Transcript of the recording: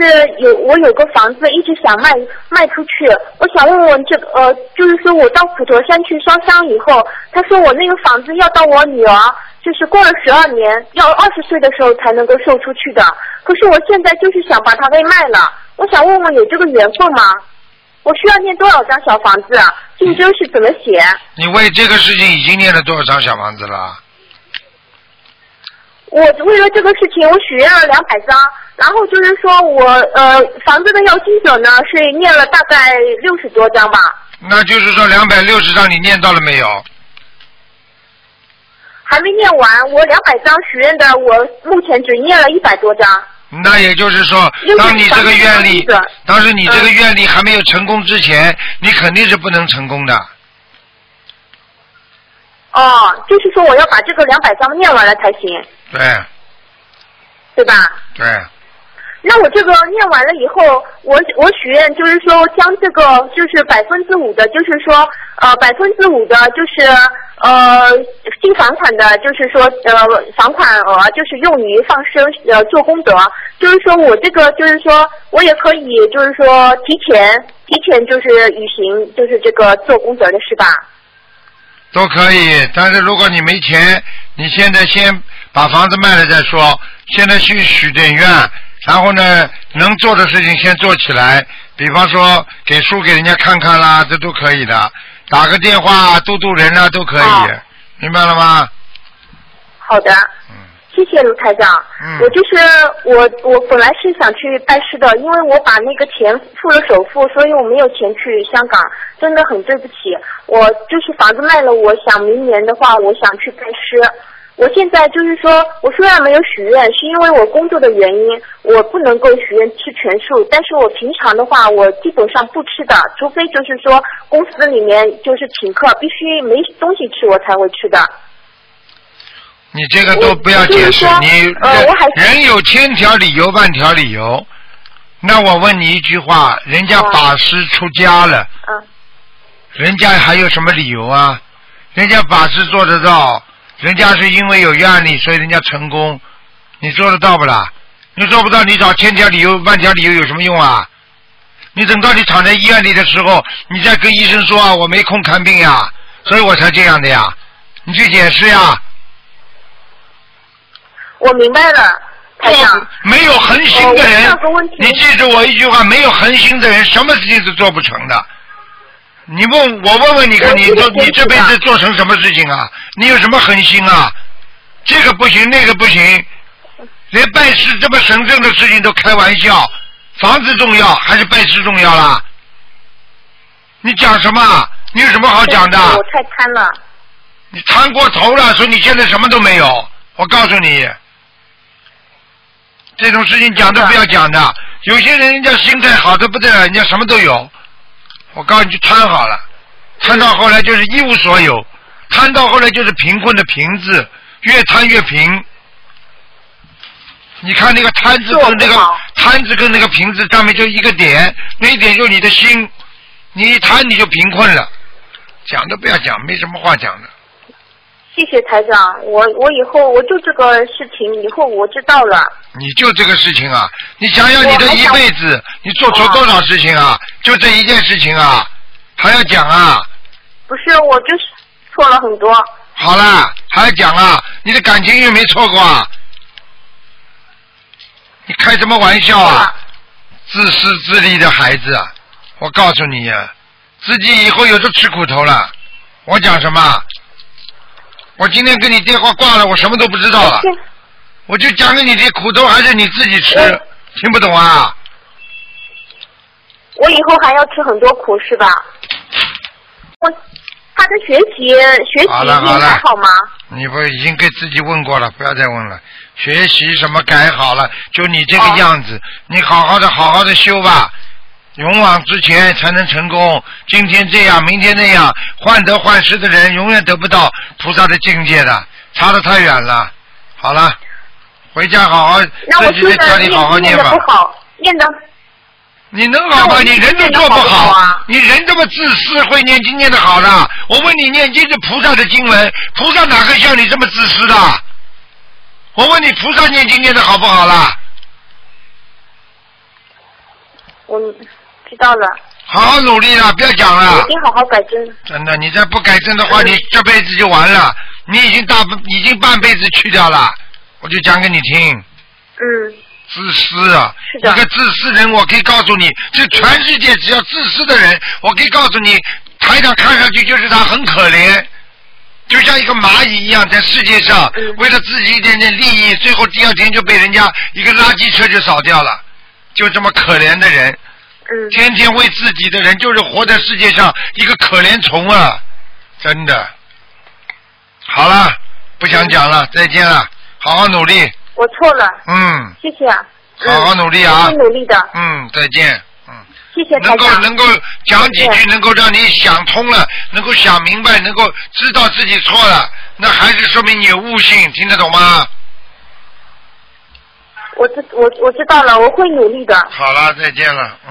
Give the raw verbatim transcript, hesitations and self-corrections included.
有我有个房子一直想卖卖出去，我想问问这个呃，就是说我到普陀山去烧香以后，他说我那个房子要到我女儿就是过了十二年，要二十岁的时候才能够售出去的。可是我现在就是想把它给卖了，我想问问有这个缘分吗？我需要念多少张小房子？竞争是怎么写？ 你为这个事情已经念了多少张小房子了？ 我为了这个事情，我许愿了两百张，然后就是说我呃房子的要经者呢是念了大概六十多张吧。 那就是说两百六十张你念到了没有？ 还没念完，我两百张许愿的，我目前只念了一百多张。 那也就是说，当你这个愿力，当时你这个愿力还没有成功之前，嗯、你肯定是不能成功的。 哦，就是说我要把这个两百张念完了才行。 对。 对吧？ 对。 那我这个念完了以后，我我许愿就是说将这个就是百分之五的，就是说呃百分之五的，就是呃新房款的，就是说呃房款额，就是用于放生呃做功德，就是说我这个就是说我也可以就是说提前提前就是履行就是这个做功德的是吧？ 都可以，但是如果你没钱，你现在先把房子卖了再说，现在去许点愿。然后呢，能做的事情先做起来，比方说给书给人家看看啦，这都可以的。打个电话度度人啦，都可以，明白了吗？ 好的，嗯，谢谢卢台长。嗯，我就是我，我本来是想去拜师的，因为我把那个钱付了首付，所以我没有钱去香港，真的很对不起。我就是房子卖了，我想明年的话，我想去拜师。我现在就是说，我虽然没有许愿，是因为我工作的原因，我不能够许愿吃全素。但是我平常的话，我基本上不吃的，除非就是说公司里面就是请客，必须没东西吃我才会吃的。 你这个都不要解释，你呃，我还人有千条理由万条理由。那我问你一句话，人家法师出家了， 嗯， 人家还有什么理由啊？人家法师做得到。人家是因为有愿力，所以人家成功，你做得到不啦？你做不到，你找千条理由万条理由有什么用啊？你等到你躺在医院里的时候，你再跟医生说啊，我没空看病呀，所以我才这样的呀，你去解释呀。 我明白了，台长。 没有恒心的人，哦、你记住我一句话，没有恒心的人，什么事情都做不成的。你问我问问你看，你做你这辈子做成什么事情啊？你有什么恒心啊？这个不行，那个不行，连拜师这么神圣的事情都开玩笑。房子重要还是拜师重要啦？你讲什么？你有什么好讲的？ 我太贪了。 你贪过头了，所以你现在什么都没有。我告诉你，这种事情讲都不要讲的。有些人人家心态好的不得了，人家什么都有。我告诉你，贪好了，贪到后来就是一无所有，贪到后来就是贫困的贫字，越贪越贫。你看那个贪字跟那个贪字跟那个贫字上面就一个点，那一点就是你的心，你一贪你就贫困了。讲都不要讲，没什么话讲的。 谢谢台长，我我以后我就这个事情，以后我知道了。 你就这个事情啊？你想想你的一辈子，你做错多少事情啊？就这一件事情啊，还要讲啊？ 不是，我就是错了很多。 好了，还要讲啊？你的感情运没错过啊？你开什么玩笑啊？自私自利的孩子啊！我告诉你呀、啊，自己以后有的吃苦头了。我讲什么？我今天跟你电话挂了，我什么都不知道了。我就讲给你这苦头还是你自己吃，听不懂啊？ 我以后还要吃很多苦是吧？我他的学习学习应该好吗？ 你不已经给自己问过了，不要再问了。学习什么改好了，就你这个样子，哦、你好好的好好的修吧。勇往直前才能成功。今天这样，明天那样，患得患失的人永远得不到菩萨的境界的，差得太远了。好了，回家好好自己在家里好好念吧。 那我现在念的不好，念的。 你能好吗？你人都做不好，啊、你人这么自私，会念经念得好的。我问你，念经是菩萨的经文，菩萨哪个像你这么自私的？我问你，菩萨念经念得好不好啦？ 我知道了。 好好努力了，不要讲了。 我一定好好改正。 真的，你再不改正的话，嗯、你这辈子就完了。你已经大已经半辈子去掉了，我就讲给你听。 嗯。 自私啊！ 是的。 一个自私人，我可以告诉你，这全世界只要自私的人，我可以告诉你，台长看上去就是他很可怜，就像一个蚂蚁一样，在世界上、嗯、为了自己一点点利益，最后第二天就被人家一个垃圾车就扫掉了，就这么可怜的人。 嗯。 天天为自己的人，就是活在世界上一个可怜虫啊！真的。好了，不想讲了，嗯、再见了，好好努力。 我错了。 嗯。 谢谢啊。 好好努力啊！ 我会努力的。 嗯，再见。嗯。 谢谢台长。 能够能够讲几句，能够让你想通了，能够想明白，能够知道自己错了，那还是说明你有悟性，听得懂吗？ 我知我我知道了，我会努力的。 好了，再见了。